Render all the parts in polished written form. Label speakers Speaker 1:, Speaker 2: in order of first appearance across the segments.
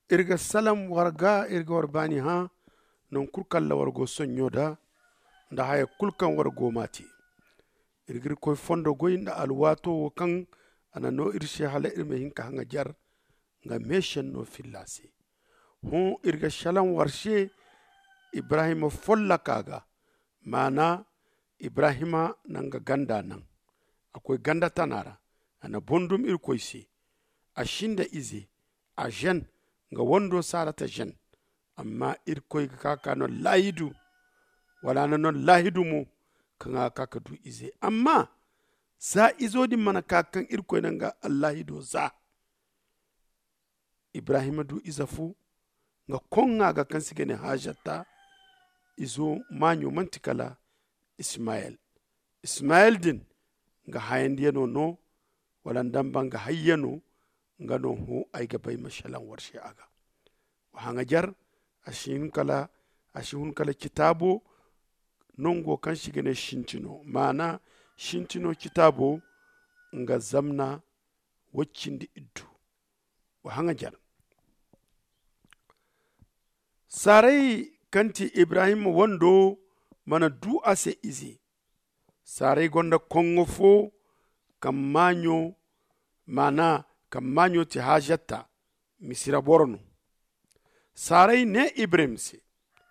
Speaker 1: irga salam warga irga warbani ha non kurkalla wargo sonyoda nda haya kulkan wargo mati irgir koy fondo goyinda alwato kan ana no irshe hala irme hinka hanga jar nga meshen no fillasi irga shalam warshe ibrahima folla kaga mana ibrahima nanga ganda nan akwai ganda tanara ana bondum irkoysi ashinda ize a jen nga wondo sarata jen amma irkoy kaka no lahidu wala non lahidu mu kanga kaka du ize amma za izo di mana kakan irkoy nanga allahido za ibrahima du izafu nga konga ga kan sigene hajata izo manyo mantikala ismail din nga hayandiyano no wala ndamba nga hayyano nga no ho ay ga bay mashalan warshe aga wa hanga jar ashihun kala kitabo nongo kan shigene shintino mana shintino kitabo nga zamna waccindi iddu wa hanga jar sarai kanti ibrahim wando mana du ase izi sarai gonda kongo fo kammanyo mana kammanyo ti hajata misira borno sarai ne ibrahim se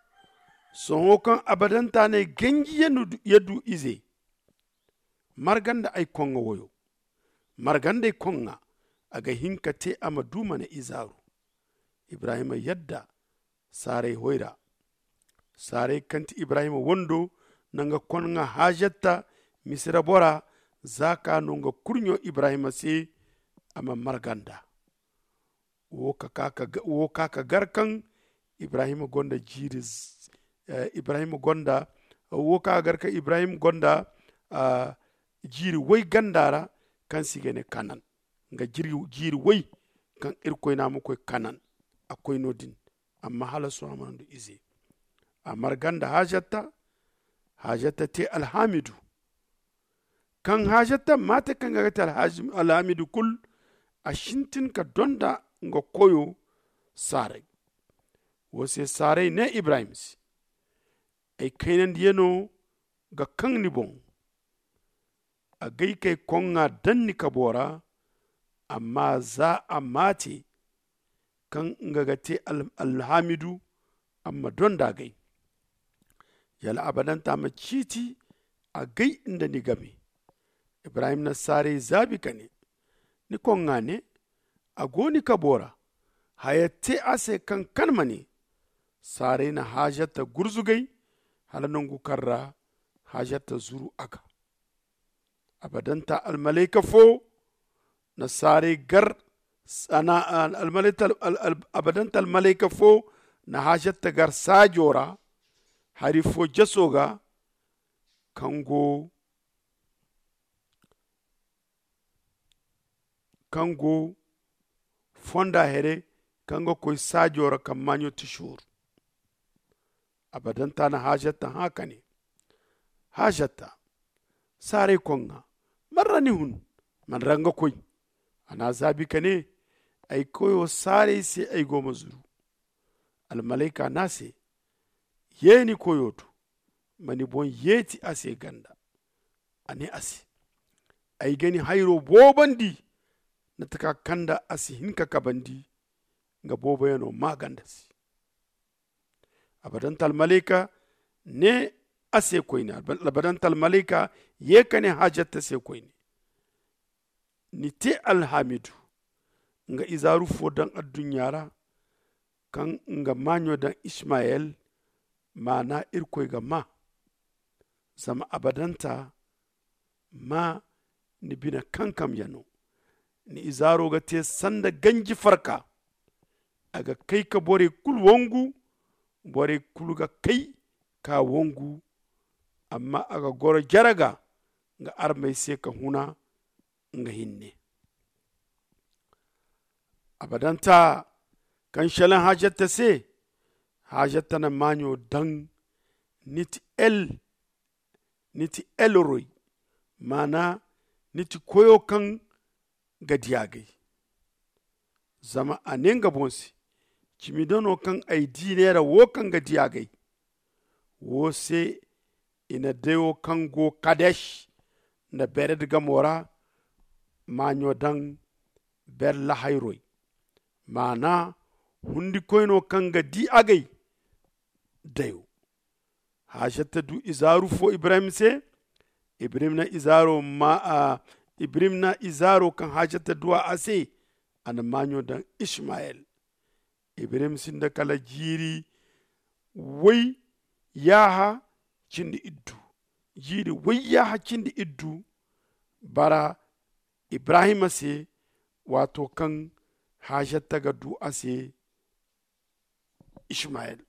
Speaker 1: son kan abadanta ne gengi yadu ize marganda ay kongo woyo marganda konga aga hinkate amadu mana izaru ibrahim yadda sarai hoira sarai kanti ibrahim wondo nanga konga hajata misira bora zaka nonga kurnyo ibrahim se ama marganda wo kaka garkan ibrahim gonda jiriz ibrahim gonda wo kaka garka ibrahim gonda jiri wai gandara kan sigene kanan nga jiri wai kan irkoy namu koy kanan akoy nodin amma hala so amandu ize a marganda hajata te alhamidu kan hajata mata kan ga ta alhamidu kul a shintin ka donda nga koyo sare wose sare ne ibrahim si ay kainan yeno ga kan ni bon a gai kai konga danni kabora amma za a mate kan nga gate alhamidu amma donda gai yala abadan ta maciti a gai inda ni game ibrahim na sare zabi kane ni konga ne a goni kabora hayate ase kan kanmani sare na hajata gurzugai halanongu karra hajata zuru aga abadanta almalaika fo na sare gar sana abadanta almalaika fo na hajata gar sajora hari fo jasoga kango fonda here kango koy sajora kammanyo tishur abadanta na hajata haka ne hajata sare konga marrani hun man ranga koy ana zabi kane ay koyo sare se ay goma zuru al malaika nase yeni koyoto mani bon yeti ase ganda ane ase ay gani hayro bobandi na taka kanda ase hinka kabandi nga bobo yano maganda si abadantal malaika ne ase koyne abadantal malaika yekane hajata se koyne ni te alhamidu nga izaru fo dan addunyara kan nga manyo dan ismael mana irkoy ga ma zama abadanta ma ni bina kankam yano ni izaro ga te sanda ganji farka aga kai ka bore kul wongu bore kul ga kai ka wongu amma aga goro jaraga nga armai se ka huna nga hinne abadanta kan shalan hajata se hajata na manyo dan niti elroy mana niti koyo kan ga diyagai zama a nenga bonsi cimidano kan ay dinera wo kan ga diyagai wo se ina dewo kan go kadesh na bered gamora manyo dan ber lahayroi mana hundi koyno kan ga di agai dayo hajata du izaru fo ibrahim se ibrahim na izaro ibrahim na izaro kan hajata duwa ase ana manyo dan ishmael ibrahim sinda kala jiri wai yaha cindi iddu jiri wai yaha cindi iddu bara ibrahim se wato kan hajata ga du ase ishmael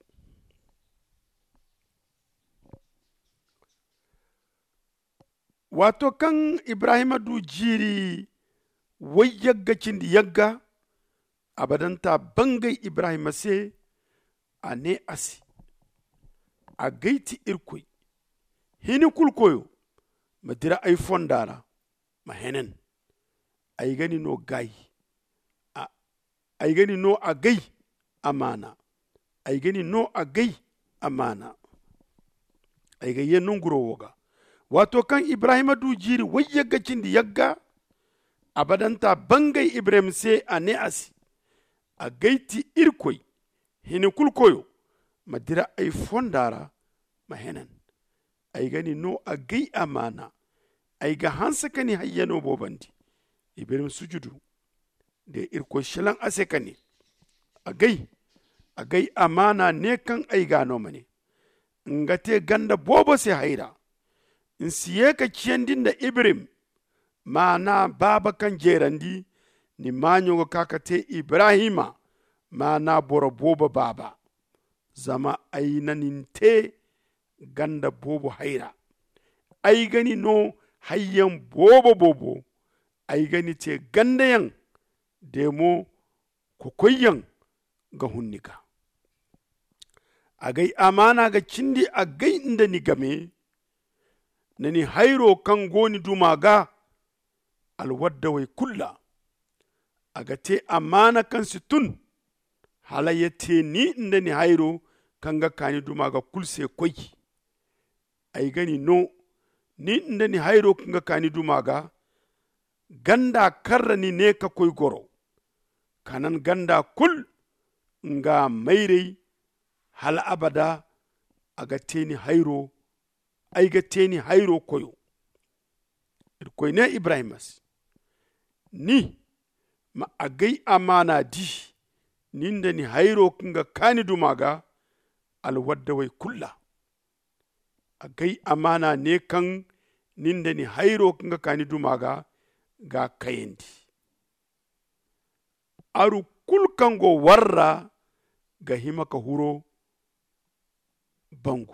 Speaker 1: wato kan ibrahima du jiri wai yagga cindi yagga abadanta bangai ibrahima se a ne asi a gaiti irkoi hini kulkoyo madira ay fondara ma henen ay gani no gai ay gani no a gai amana ay gani no a gai amana ay ga yen nguro woga wato kan ibrahima du jiri wai yagga cindi yagga abadanta bangai ibrahim se a ne asi a gaiti irkoi hini kulkoyo madira ay fondara ma henen ay gani no a gai amana ay ga hansa kani hayyano bobandi ibrahim sujudu de irko shilan ase kani a gai amana ne kan ay gano mane ngate ganda bobo se haira in siye ka ciyandin da ibrahim mana baba kan jerandi ni manyo kakate ibrahima mana boro bobo baba zama ainanin te ganda bobo haira ai gani no hayyan bobo ai gani te ganda yan demo kokoyan ga hunnika agai amana ga cindi agai inda ni game nani hairo kan goni dumaga alwadda wai kulla aga te amana kan situn halayete ni inda ni hairo kan ga kani dumaga kulse koi ai gani no ni inda ni hairo kan ga kani dumaga ganda karra ni ne ka koi goro kanan ganda kul nga mairei hal abada aga teni hairo ai ga teni hairo koyo koy ne ibrahimas ni ma agai amana di ninda ni hairo kinga kani dumaga alwadda wai kulla agai amana ne kan ninda ni hairo kinga kani dumaga ga kayendi aru kulkango warra ga himaka huro bangu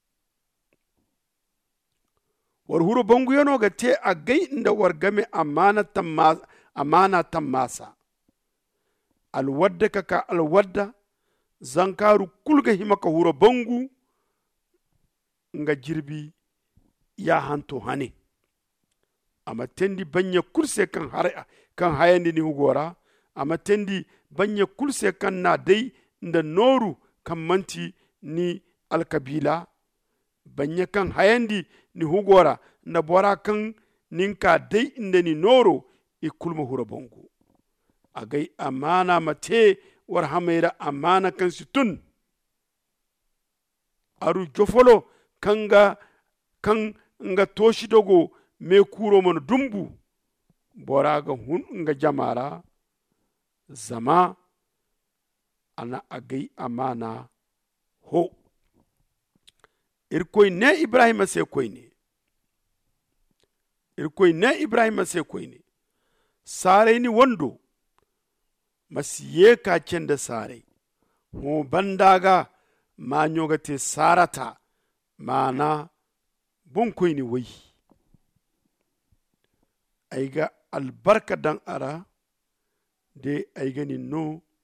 Speaker 1: war huro bangu yano ga te a gai inda war game amana tammasa alwadda kaka alwadda zankaru kulga himaka huro bangu nga jirbi ya hanto hane amma tendi banya kurse kan hayandi ni hugora amma tendi banya kurse kan na dai nda noru kan manti ni alkabila banya kan hayandi ni hugora na bora kan ninka dai inda ni noro ikulma hura bongo agai amana mate war hamaira amana kan situn aru jofolo kan nga toshi dogo me kuro mon dumbu bora ga hun nga jamara zama ana agai amana ho irkoy ne ibrahima se koy ne sare ni wando masiye ka kende sare ho bandaga ma nyogate sarata mana bon koy ni wai aiga albarka dan ara de aiga ni no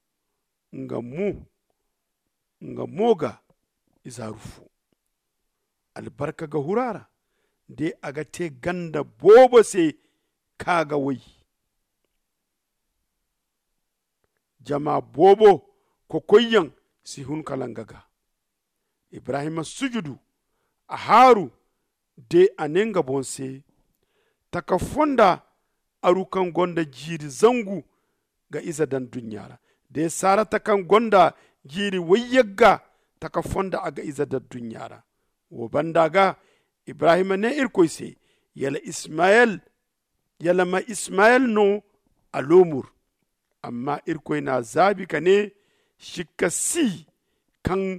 Speaker 1: nga moga izarufu albarka ga hurara de aga te ganda bobo se kaga wai jama bobo kokoyan si hun kalangaga Ibrahima sujudu a haru de anenga bonse taka fonda arukan gonda jiri zangu ga iza dan dunyara de sara takan gonda jiri wayyaga taka fonda aga iza dan dunyara wo bandaga Ibrahima ne irkoise yala ma Ismail no alomur amma irkoy na zabi kane shikka si kan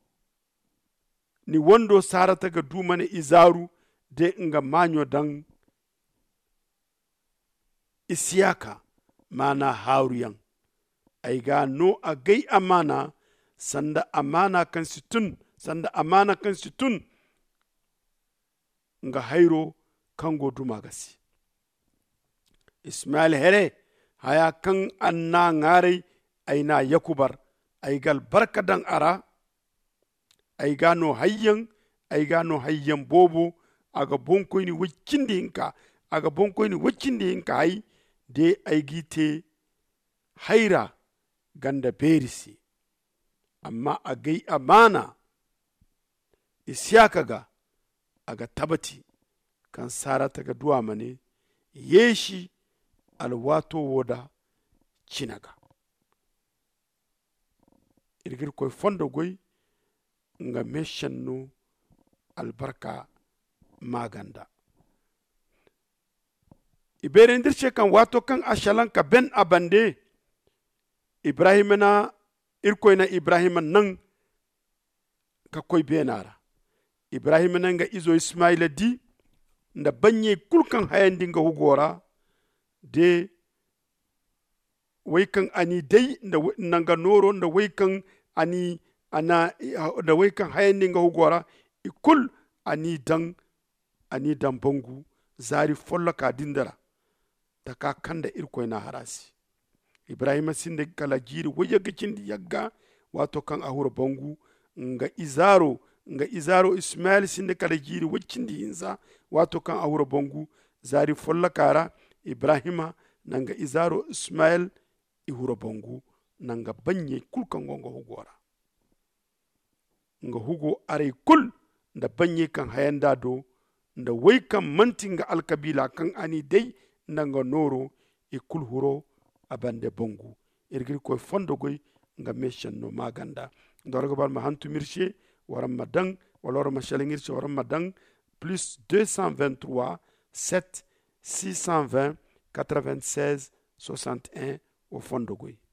Speaker 1: ni wando sarata ga dumane izaru de nga manyo dan Isiyaka mana haruyan ai ga no a gai amana sanda amana kan situn nga hairo kango dumagasi Ismail here haya kan anna ngare aina yakubar ai gal barka dan ara ai gano hayyan bobo aga bonkoyni waccinde hinka hay de ay gite haira ganda berisi amma a gai amana Isiyaka ga aga tabati kan sarata ga duwa mane yeshi alwato woda cinaga irgir koy fondo goy nga meshanno albarka maganda ibere ndirce kan wato kan ashalan ka ben abande Ibrahimana irkoyna Ibrahima nan ka koy benara Ibrahimana nga izo Ismaila di nda banye kulkan hayandi nga hugora de waikan ani dai nda nanga noro nda waikan ani ana da waikan hayandi nga hugora ikul ani dan bangu zari folla ka dindara ta ka kanda irkoy na harasi Ibrahima sinde kala jiri wayaga cindi yagga wato kan ahura bangu nga izaro Ismail sinde kala jiri wacindi hinsa wato kan ahura bangu zari folla kara Ibrahima nanga izaro Ismail ihura bangu nanga banye kulkan gonga hugora nga hugo are kul nda banye kan hayanda do nda wai kan mantinga alkabila kan ani dai nanga noro e kul huro abande bongu irgir koy fondo goy nga meshan no maganda ndorgo bal ma hantu mirche waram madang walor ma shalingirche waram madang plus 223 7 620 96 61 au fondo goy